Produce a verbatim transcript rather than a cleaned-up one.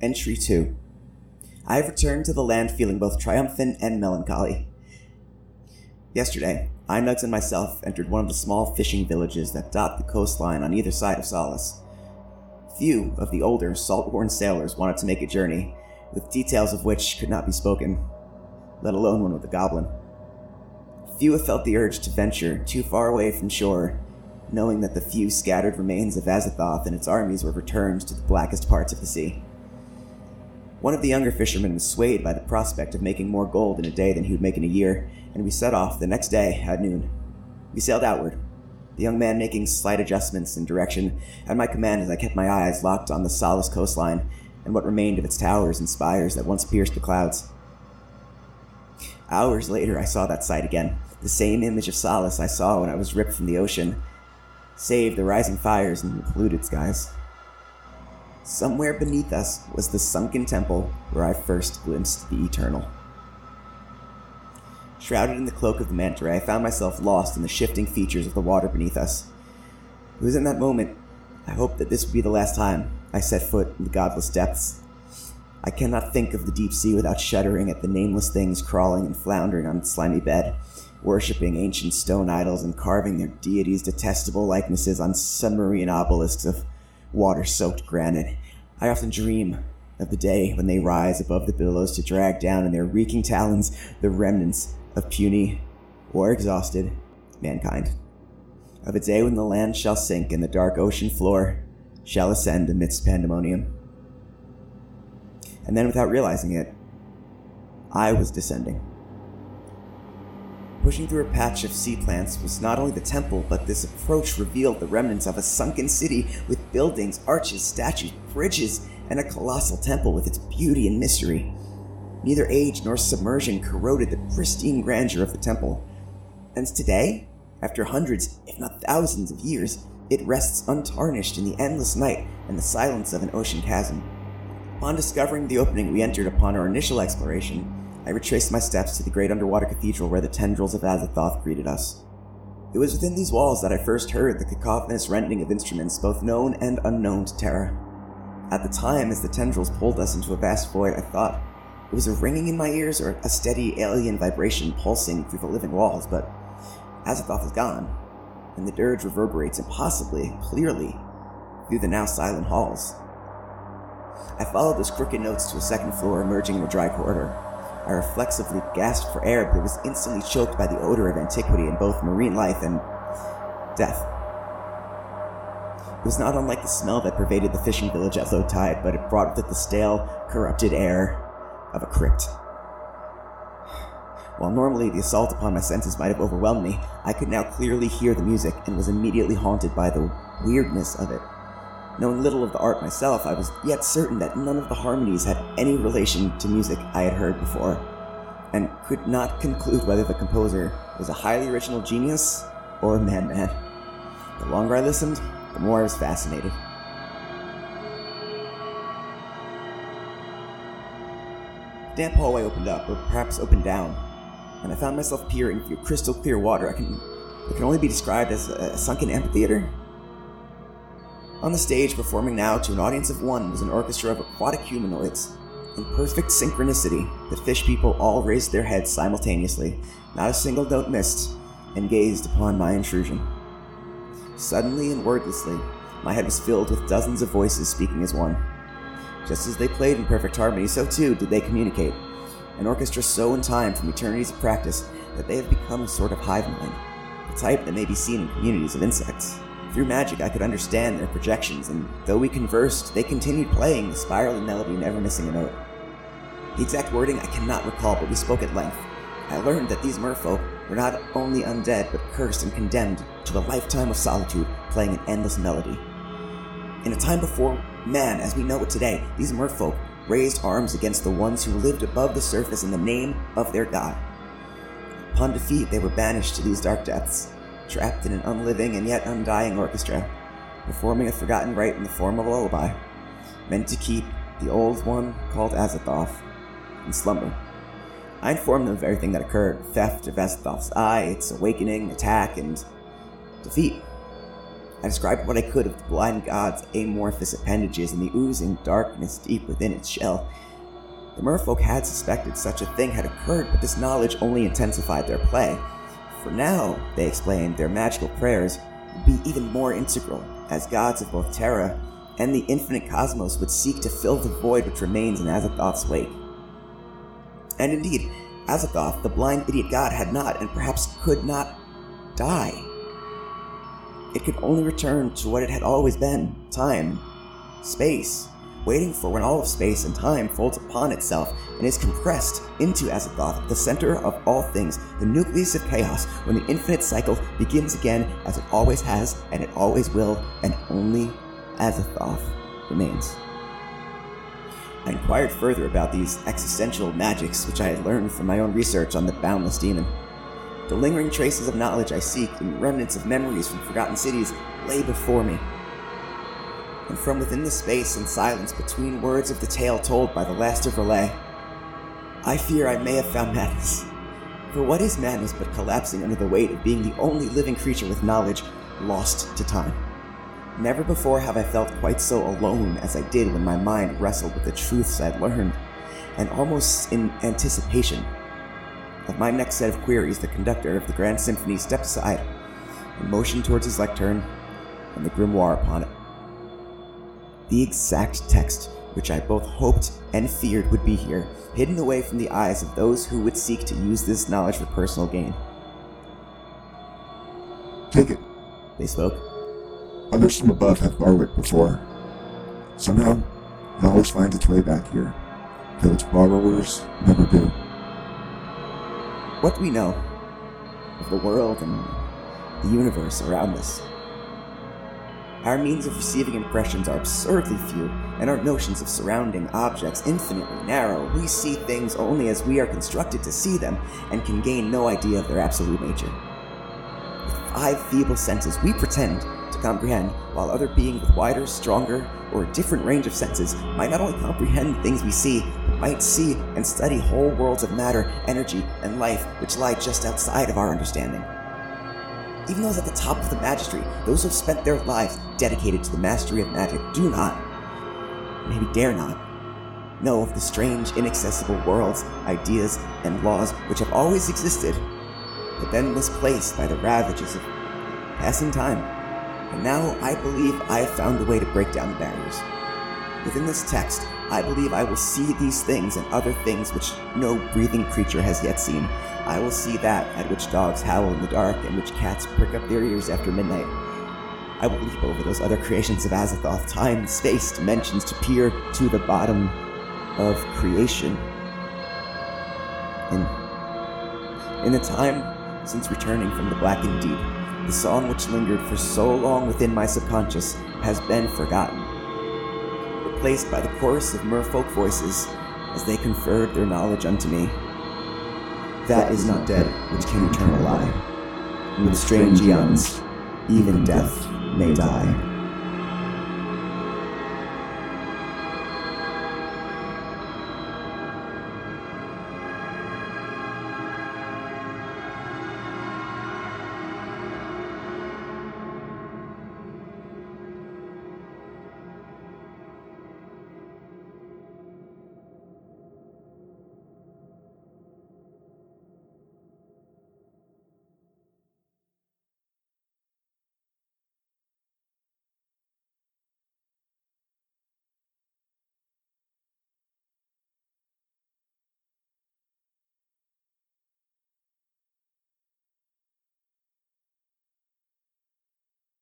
Entry two. I have returned to the land feeling both triumphant and melancholy. Yesterday, I, Nugs, and myself entered one of the small fishing villages that dot the coastline on either side of Solace. Few of the older, salt-worn sailors wanted to make a journey, with details of which could not be spoken, let alone one with a goblin. Few have felt the urge to venture too far away from shore, knowing that the few scattered remains of Azathoth and its armies were returned to the blackest parts of the sea. One of the younger fishermen was swayed by the prospect of making more gold in a day than he would make in a year, and we set off the next day at noon. We sailed outward, the young man making slight adjustments in direction at my command as I kept my eyes locked on the Solace coastline and what remained of its towers and spires that once pierced the clouds. Hours later, I saw that sight again, the same image of Solace I saw when I was ripped from the ocean, save the rising fires and the polluted skies. Somewhere beneath us was the sunken temple where I first glimpsed the eternal. Shrouded in the cloak of the manta ray, I found myself lost in the shifting features of the water beneath us. It was in that moment I hoped that this would be the last time I set foot in the godless depths. I cannot think of the deep sea without shuddering at the nameless things crawling and floundering on its slimy bed, worshipping ancient stone idols and carving their deities' detestable likenesses on submarine obelisks of water-soaked granite. I often dream of the day when they rise above the billows to drag down in their reeking talons the remnants of puny or exhausted mankind. Of a day when the land shall sink and the dark ocean floor shall ascend amidst pandemonium. And then, without realizing it, I was descending. Pushing through a patch of sea plants was not only the temple, but this approach revealed the remnants of a sunken city with buildings, arches, statues, bridges, and a colossal temple with its beauty and mystery. Neither age nor submersion corroded the pristine grandeur of the temple. And today, after hundreds, if not thousands of years, it rests untarnished in the endless night and the silence of an ocean chasm. Upon discovering the opening we entered upon our initial exploration, I retraced my steps to the great underwater cathedral where the tendrils of Azathoth greeted us. It was within these walls that I first heard the cacophonous rending of instruments both known and unknown to Terra. At the time, as the tendrils pulled us into a vast void, I thought it was a ringing in my ears or a steady alien vibration pulsing through the living walls, but Azathoth is gone, and the dirge reverberates impossibly clearly through the now silent halls. I followed those crooked notes to a second floor emerging in a dry corridor. I reflexively gasped for air, but was instantly choked by the odor of antiquity in both marine life and death. It was not unlike the smell that pervaded the fishing village at low tide, but it brought with it the stale, corrupted air of a crypt. While normally the assault upon my senses might have overwhelmed me, I could now clearly hear the music and was immediately haunted by the weirdness of it. Knowing little of the art myself, I was yet certain that none of the harmonies had any relation to music I had heard before, and could not conclude whether the composer was a highly original genius or a madman. The longer I listened, the more I was fascinated. The damp hallway opened up, or perhaps opened down, and I found myself peering through crystal clear water I can, that can only be described as a, a sunken amphitheater. On the stage, performing now to an audience of one, was an orchestra of aquatic humanoids. In perfect synchronicity, the fish people all raised their heads simultaneously, not a single note missed, and gazed upon my intrusion. Suddenly and wordlessly, my head was filled with dozens of voices speaking as one. Just as they played in perfect harmony, so too did they communicate. An orchestra so in time from eternities of practice that they have become a sort of hive mind, the type that may be seen in communities of insects. Through magic, I could understand their projections, and though we conversed, they continued playing the spiraling melody, never missing a note. The exact wording I cannot recall, but we spoke at length. I learned that these merfolk were not only undead, but cursed and condemned to a lifetime of solitude, playing an endless melody. In a time before man, as we know it today, these merfolk raised arms against the ones who lived above the surface in the name of their god. Upon defeat, they were banished to these dark depths, trapped in an unliving and yet undying orchestra, performing a forgotten rite in the form of a lullaby, meant to keep the old one called Azathoth in slumber. I informed them of everything that occurred: theft of Azathoth's eye, its awakening, attack, and defeat. I described what I could of the blind god's amorphous appendages and the oozing darkness deep within its shell. The merfolk had suspected such a thing had occurred, but this knowledge only intensified their play. For now, they explained, their magical prayers would be even more integral, as gods of both Terra and the infinite cosmos would seek to fill the void which remains in Azathoth's wake. And indeed, Azathoth, the blind idiot god, had not, and perhaps could not, die. It could only return to what it had always been, time, space, waiting for when all of space and time folds upon itself and is compressed into Azathoth, the center of all things, the nucleus of chaos, when the infinite cycle begins again as it always has and it always will, and only Azathoth remains. I inquired further about these existential magics which I had learned from my own research on the boundless demon. The lingering traces of knowledge I seek and remnants of memories from forgotten cities lay before me. And from within the space and silence between words of the tale told by the last of Relay, I fear I may have found madness. For what is madness but collapsing under the weight of being the only living creature with knowledge lost to time? Never before have I felt quite so alone as I did when my mind wrestled with the truths I'd learned, and almost in anticipation of my next set of queries, the conductor of the Grand Symphony stepped aside and motioned towards his lectern and the grimoire upon it. The exact text which I both hoped and feared would be here, hidden away from the eyes of those who would seek to use this knowledge for personal gain. Take it, they spoke. Others from above have borrowed it before. Somehow, knowledge finds its way back here, though its borrowers never do. What do we know of the world and the universe around us? Our means of receiving impressions are absurdly few, and our notions of surrounding objects infinitely narrow. We see things only as we are constructed to see them, and can gain no idea of their absolute nature. With five feeble senses, we pretend to comprehend, while other beings with wider, stronger, or a different range of senses might not only comprehend things we see, but might see and study whole worlds of matter, energy, and life which lie just outside of our understanding. Even those at the top of the magistry, those who have spent their lives dedicated to the mastery of magic, do not, maybe dare not, know of the strange, inaccessible worlds, ideas, and laws which have always existed, but then misplaced by the ravages of passing time. And now I believe I have found a way to break down the barriers. Within this text, I believe I will see these things and other things which no breathing creature has yet seen. I will see that at which dogs howl in the dark and which cats prick up their ears after midnight. I will leap over those other creations of Azathoth, time, space, dimensions, to peer to the bottom of creation. In, in the time since returning from the blackened deep, the song which lingered for so long within my subconscious has been forgotten, replaced by the chorus of merfolk voices as they conferred their knowledge unto me. That is not dead which can return alive. With strange eons, even death may die.